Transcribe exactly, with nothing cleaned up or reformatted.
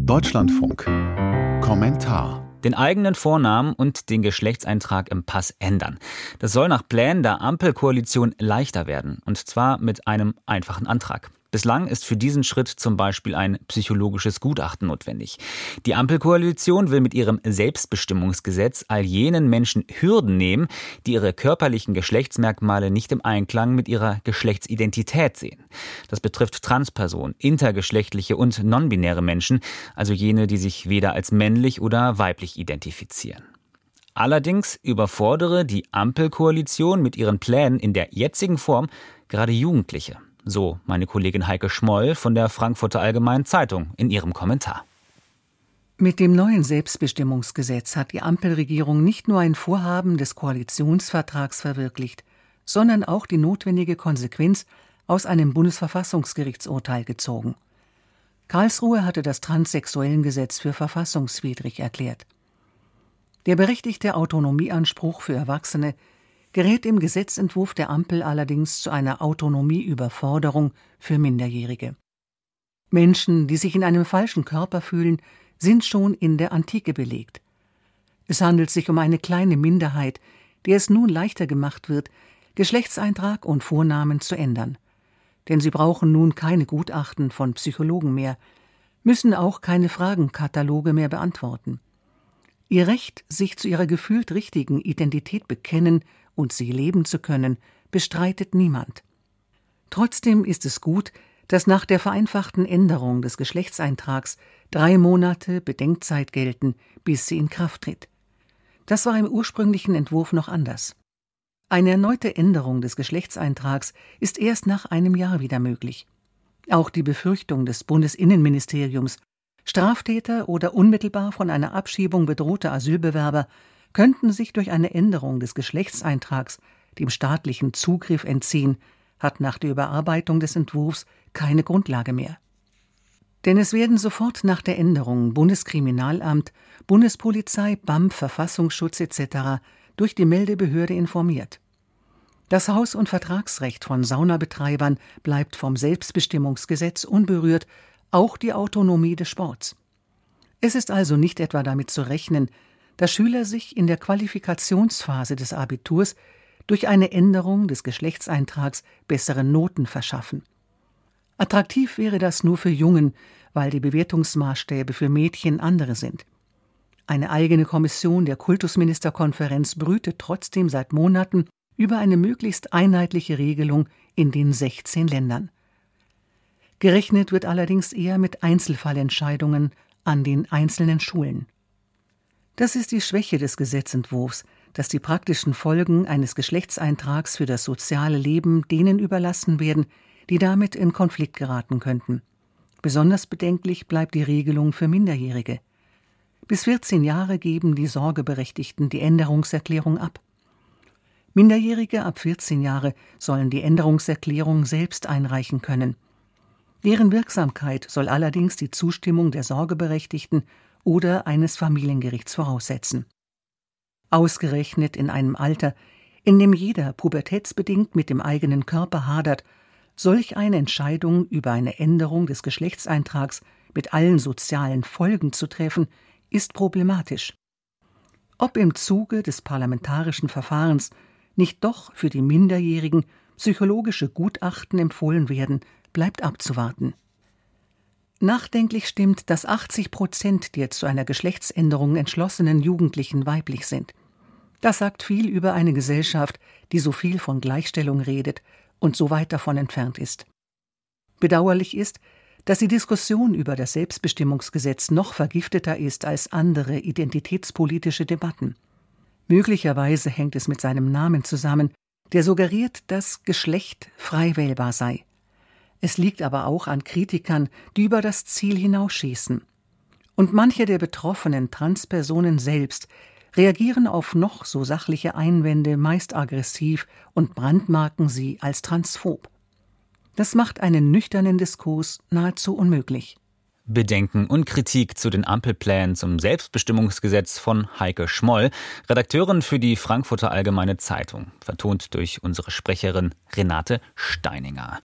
Deutschlandfunk. Kommentar. Den eigenen Vornamen und den Geschlechtseintrag im Pass ändern. Das soll nach Plänen der Ampelkoalition leichter werden. Und zwar mit einem einfachen Antrag. Bislang ist für diesen Schritt zum Beispiel ein psychologisches Gutachten notwendig. Die Ampelkoalition will mit ihrem Selbstbestimmungsgesetz all jenen Menschen Hürden nehmen, die ihre körperlichen Geschlechtsmerkmale nicht im Einklang mit ihrer Geschlechtsidentität sehen. Das betrifft Transpersonen, intergeschlechtliche und nonbinäre Menschen, also jene, die sich weder als männlich oder weiblich identifizieren. Allerdings überfordere die Ampelkoalition mit ihren Plänen in der jetzigen Form gerade Jugendliche. So meine Kollegin Heike Schmoll von der Frankfurter Allgemeinen Zeitung in ihrem Kommentar. Mit dem neuen Selbstbestimmungsgesetz hat die Ampelregierung nicht nur ein Vorhaben des Koalitionsvertrags verwirklicht, sondern auch die notwendige Konsequenz aus einem Bundesverfassungsgerichtsurteil gezogen. Karlsruhe hatte das Transsexuellengesetz für verfassungswidrig erklärt. Der berechtigte Autonomieanspruch für Erwachsene gerät im Gesetzentwurf der Ampel allerdings zu einer Autonomieüberforderung für Minderjährige. Menschen, die sich in einem falschen Körper fühlen, sind schon in der Antike belegt. Es handelt sich um eine kleine Minderheit, der es nun leichter gemacht wird, Geschlechtseintrag und Vornamen zu ändern. Denn sie brauchen nun keine Gutachten von Psychologen mehr, müssen auch keine Fragenkataloge mehr beantworten. Ihr Recht, sich zu ihrer gefühlt richtigen Identität bekennen und sie leben zu können, bestreitet niemand. Trotzdem ist es gut, dass nach der vereinfachten Änderung des Geschlechtseintrags drei Monate Bedenkzeit gelten, bis sie in Kraft tritt. Das war im ursprünglichen Entwurf noch anders. Eine erneute Änderung des Geschlechtseintrags ist erst nach einem Jahr wieder möglich. Auch die Befürchtung des Bundesinnenministeriums, Straftäter oder unmittelbar von einer Abschiebung bedrohte Asylbewerber könnten sich durch eine Änderung des Geschlechtseintrags dem staatlichen Zugriff entziehen, hat nach der Überarbeitung des Entwurfs keine Grundlage mehr. Denn es werden sofort nach der Änderung Bundeskriminalamt, Bundespolizei, B A M F, Verfassungsschutz et cetera durch die Meldebehörde informiert. Das Haus- und Vertragsrecht von Saunabetreibern bleibt vom Selbstbestimmungsgesetz unberührt, auch die Autonomie des Sports. Es ist also nicht etwa damit zu rechnen, dass Schüler sich in der Qualifikationsphase des Abiturs durch eine Änderung des Geschlechtseintrags bessere Noten verschaffen. Attraktiv wäre das nur für Jungen, weil die Bewertungsmaßstäbe für Mädchen andere sind. Eine eigene Kommission der Kultusministerkonferenz brütet trotzdem seit Monaten über eine möglichst einheitliche Regelung in den sechzehn Ländern. Gerechnet wird allerdings eher mit Einzelfallentscheidungen an den einzelnen Schulen. Das ist die Schwäche des Gesetzentwurfs, dass die praktischen Folgen eines Geschlechtseintrags für das soziale Leben denen überlassen werden, die damit in Konflikt geraten könnten. Besonders bedenklich bleibt die Regelung für Minderjährige. Bis vierzehn Jahre geben die Sorgeberechtigten die Änderungserklärung ab. Minderjährige ab vierzehn Jahre sollen die Änderungserklärung selbst einreichen können. Deren Wirksamkeit soll allerdings die Zustimmung der Sorgeberechtigten oder eines Familiengerichts voraussetzen. Ausgerechnet in einem Alter, in dem jeder pubertätsbedingt mit dem eigenen Körper hadert, solch eine Entscheidung über eine Änderung des Geschlechtseintrags mit allen sozialen Folgen zu treffen, ist problematisch. Ob im Zuge des parlamentarischen Verfahrens nicht doch für die Minderjährigen psychologische Gutachten empfohlen werden, bleibt abzuwarten. Nachdenklich stimmt, dass achtzig Prozent der zu einer Geschlechtsänderung entschlossenen Jugendlichen weiblich sind. Das sagt viel über eine Gesellschaft, die so viel von Gleichstellung redet und so weit davon entfernt ist. Bedauerlich ist, dass die Diskussion über das Selbstbestimmungsgesetz noch vergifteter ist als andere identitätspolitische Debatten. Möglicherweise hängt es mit seinem Namen zusammen, der suggeriert, dass Geschlecht frei wählbar sei. Es liegt aber auch an Kritikern, die über das Ziel hinausschießen. Und manche der betroffenen Transpersonen selbst reagieren auf noch so sachliche Einwände meist aggressiv und brandmarken sie als transphob. Das macht einen nüchternen Diskurs nahezu unmöglich. Bedenken und Kritik zu den Ampelplänen zum Selbstbestimmungsgesetz von Heike Schmoll, Redakteurin für die Frankfurter Allgemeine Zeitung, vertont durch unsere Sprecherin Renate Steininger.